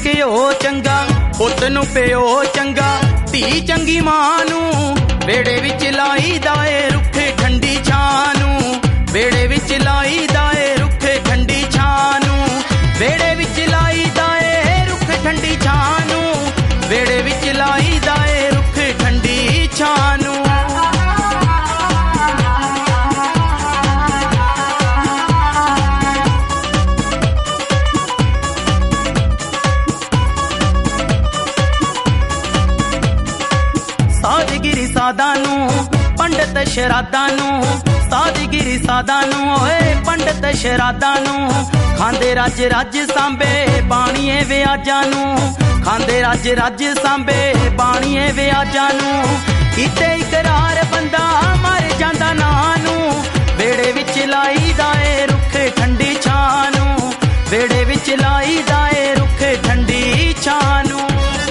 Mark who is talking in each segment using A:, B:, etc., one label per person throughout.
A: ਘਿਓ ਚੰਗਾ, ਪੁੱਤ ਨੂੰ ਪਿਓ ਚੰਗਾ, ਧੀ ਚੰਗੀ ਮਾਂ ਨੂੰ। ਵਿਹੜੇ ਵਿੱਚ ਲਾਈਦਾ ਏ ਰੁੱਖੇ ਠੰਡੀ ਛਾਂ ਨੂੰ, ਵਿਹੜੇ ਵਿੱਚ ਲਾਈਦਾ ਏ ਰੁੱਖੇ ਠੰਡੀ ਛਾਂ ਨੂੰ, ਵਿਹੜੇ ਵਿੱਚ ਲਾਈਦਾ ਏ ਰੁੱਖ ਠੰਡੀ ਛਾਂ ਨੂੰ, ਵਿਹੜੇ ਵਿੱਚ ਲਾਈਦਾ ਏ ਰੁੱਖ ਠੰਡੀ ਛਾਂ ਨੂੰ। ਸਾਦਗਿਰੀ ਸਾਦਾ ਨੂੰ ਪੰਡਤ ਸ਼ਰਾਧਾਂ ਨੂੰ, ਸਾਦਗਿਰੀ ਸਾਦਾ ਨੂੰ ਓਏ ਪੰਡਤ ਸ਼ਰਾਧਾਂ ਨੂੰ। ਖਾਂਦੇ ਰੱਜ ਰੱਜ ਸਾਂਬੇ ਬਾਣੀਏ ਵਿਆਜਾਂ ਨੂੰ, ਖਾਂਦੇ ਰੱਜ ਰੱਜ ਸਾਂਬੇ ਬਾਣੀਏ ਵਿਆਜਾਂ ਨੂੰ। ਕੀਤੇ ਇਕਰਾਰ ਬੰਦਾ ਮਰ ਜਾਂਦਾ ਨਾਂ ਨੂੰ, ਵਿਹੜੇ ਵਿੱਚ ਲਾਈਦਾ ਏ ਰੁੱਖ ਠੰਡੀ ਛਾਂ ਨੂੰ, ਵਿਹੜੇ ਵਿੱਚ ਲਾਈਦਾ ਏ ਰੁੱਖ ਠੰਡੀ ਛਾਂ ਨੂੰ।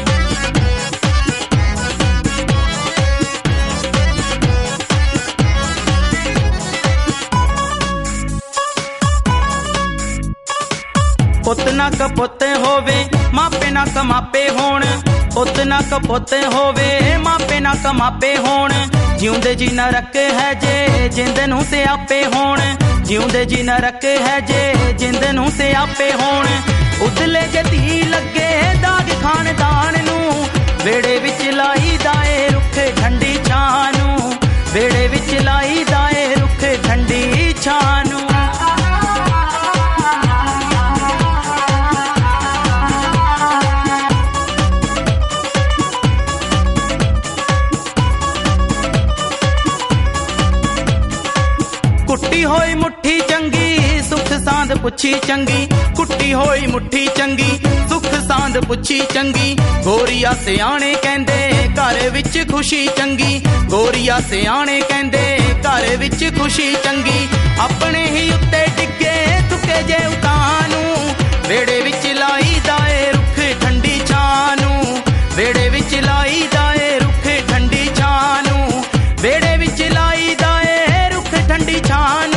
A: ਪੁੱਤ ਨਾ ਕਪੁੱਤ ਹੋਵੇ ਮਾਪੇ ਨਾ ਕਮਾਪੇ ਹੋਣ, ਪੁੱਤ ਨਾ ਕਪੁੱਤ ਹੋਵੇ ਮਾਪੇ ਨਾ ਕਮਾਪੇ ਹੋਣ। ਜਿਉਂਦੇ ਜੀ ਨਰਕ ਹੈ ਜੇ ਜਿੰਦ ਨੂੰ ਸਿਆਪੇ ਹੋਣ, ਜਿਉਂਦੇ ਜੀ ਨਰਕ ਹੈ ਜੇ ਜਿੰਦ ਨੂੰ ਸਿਆਪੇ ਹੋਣ। ਉਦਲੇ ਜੇ ਧੀ ਲੱਗੇ ਦਾਗ ਖਾਨਦਾਨ ਨੂੰ, ਵਿਹੜੇ ਵਿੱਚ ਲਾਈਦਾ ਏ ਰੁੱਖ ਠੰਡੀ ਛਾਂ ਨੂੰ, ਵਿਹੜੇ ਵਿੱਚ ਲਾਈਦਾ ਏ ਰੁੱਖ ਠੰਡੀ ਛਾਂ ਨੂੰ। ਕੁੱਟੀ ਹੋਈ ਮੁੱਠੀ ਚੰਗੀ ਸੁੱਖ ਸਾਂਦ ਪੁੱਛੀ ਚੰਗੀ, ਕੁੱਟੀ ਹੋਈ ਮੁੱਠੀ ਚੰਗੀ ਸੁੱਖ ਸਾਂਦ ਪੁੱਛੀ ਚੰਗੀ। ਗੋਰੀਆ ਸਿਆਣੇ ਕਹਿੰਦੇ ਘਰ ਵਿੱਚ ਖੁਸ਼ੀ ਚੰਗੀ, ਗੋਰੀਆ ਸਿਆਣੇ ਕਹਿੰਦੇ ਘਰ ਵਿੱਚ ਖੁਸ਼ੀ ਚੰਗੀ। ਆਪਣੇ ਹੀ ਉੱਤੇ ਡਿੱਗੇ ਤੁਕੇ ਜੇ ਉਤਾਂ ਨੂੰ, ਵਿਹੜੇ ਵਿੱਚ ਲਾਈਦਾ ਏ ਰੁੱਖ ਠੰਡੀ ਛਾਂ ਨੂੰ, ਵਿਹੜੇ ਵਿੱਚ ਲਾਈਦਾ ਏ ਰੁੱਖ ਠੰਡੀ ਛਾਂ ਨੂੰ, ਵਿਹੜੇ ਵਿੱਚ ਲਾਈਦਾ ਏ ਰੁੱਖ ਠੰਡੀ ਛਾਂ।